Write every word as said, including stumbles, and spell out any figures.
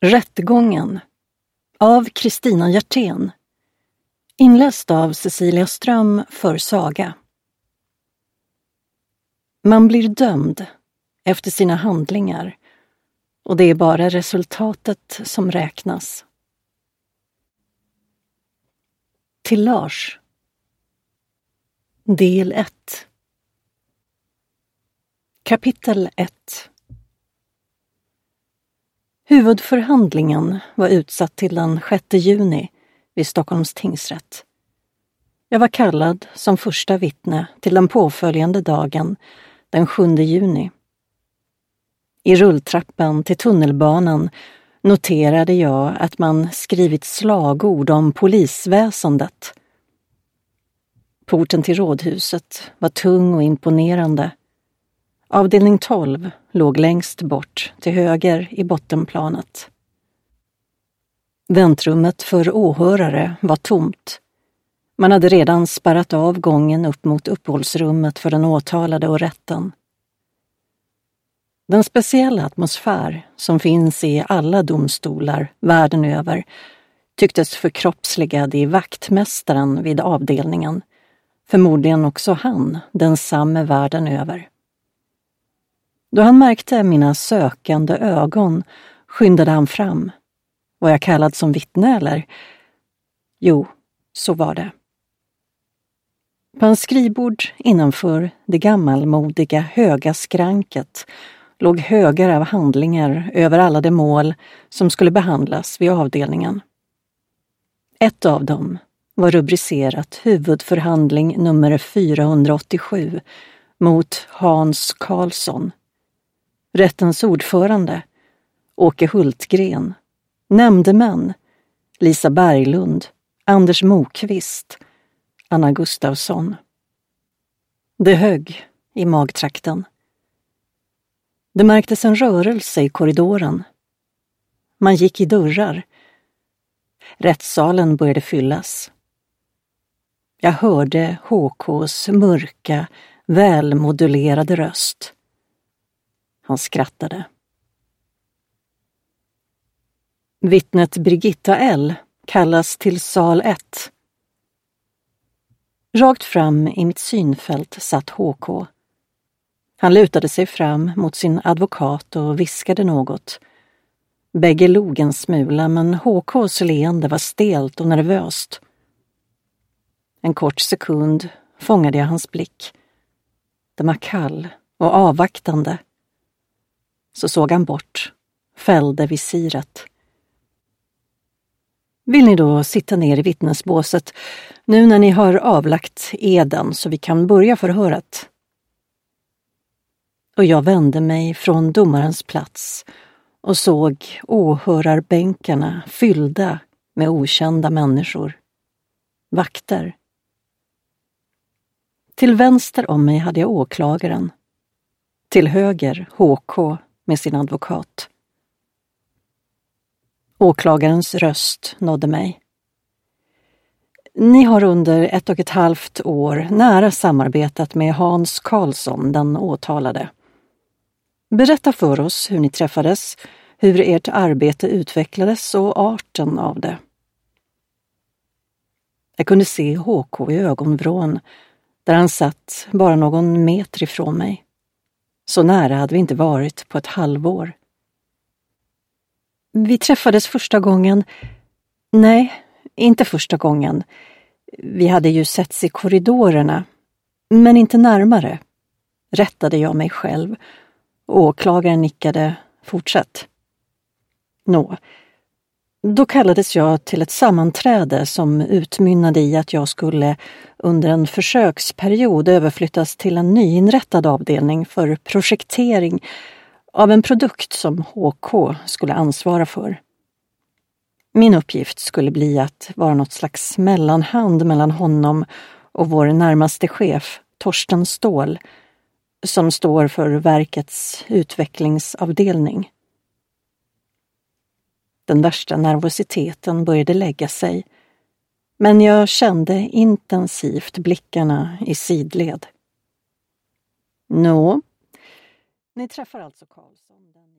Rättegången av Kristina Hjertén. Inläst av Cecilia Ström för Saga. Man blir dömd efter sina handlingar och det är bara resultatet som räknas. Till Lars. Del ett. Kapitel ett. Huvudförhandlingen var utsatt till den sjätte juni vid Stockholms tingsrätt. Jag var kallad som första vittne till den påföljande dagen, den sjunde juni. I rulltrappan till tunnelbanan noterade jag att man skrivit slagord om polisväsendet. Porten till rådhuset var tung och imponerande. Avdelning tolv låg längst bort till höger i bottenplanet. Väntrummet för åhörare var tomt. Man hade redan spärrat av gången upp mot uppehållsrummet för den åtalade och rätten. Den speciella atmosfär som finns i alla domstolar världen över tycktes förkroppsligad i vaktmästaren vid avdelningen. Förmodligen också han, densamme världen över. Då han märkte mina sökande ögon skyndade han fram. Var jag kallad som vittne eller? Jo, så var det. På en skrivbord innanför det gammalmodiga höga skranket låg högar av handlingar över alla de mål som skulle behandlas vid avdelningen. Ett av dem var rubricerat huvudförhandling nummer fyrahundraåttiosju mot Hans Karlsson. Rättens ordförande, Åke Hultgren, nämndemän, Lisa Berglund, Anders Mokvist, Anna Gustafsson. Det högg i magtrakten. Det märktes en rörelse i korridoren. Man gick i dörrar. Rättssalen började fyllas. Jag hörde H K:s mörka, välmodulerade röst. Han skrattade. Vittnet Birgitta L. kallas till sal ett. Rakt fram i mitt synfält satt H K. Han lutade sig fram mot sin advokat och viskade något. Bägge log en smula, men H K:s leende var stelt och nervöst. En kort sekund fångade jag hans blick. Den var kall och avvaktande. Så såg han bort, fällde visiret. Vill ni då sitta ner i vittnesbåset nu när ni har avlagt eden så vi kan börja förhöret? Och jag vände mig från domarens plats och såg åhörarbänkarna fyllda med okända människor. Vakter. Till vänster om mig hade jag åklagaren. Till höger H K med sin advokat. Åklagarens röst nådde mig. Ni har under ett och ett halvt år nära samarbetat med Hans Karlsson, den åtalade. Berätta för oss hur ni träffades, hur ert arbete utvecklades och arten av det. Jag kunde se H K i ögonvrån där han satt bara någon meter ifrån mig. Så nära hade vi inte varit på ett halvår. Vi träffades första gången. Nej, inte första gången. Vi hade ju setts i korridorerna, men inte närmare. Rättade jag mig själv. Åklagaren nickade. Fortsätt. Nå, då kallades jag till ett sammanträde som utmynnade i att jag skulle under en försöksperiod överflyttas till en nyinrättad avdelning för projektering av en produkt som H K skulle ansvara för. Min uppgift skulle bli att vara något slags mellanhand mellan honom och vår närmaste chef, Torsten Ståhl, som står för verkets utvecklingsavdelning. Den värsta nervositeten började lägga sig, men jag kände intensivt blickarna i sidled. Nå, ni träffar alltså Karlsson den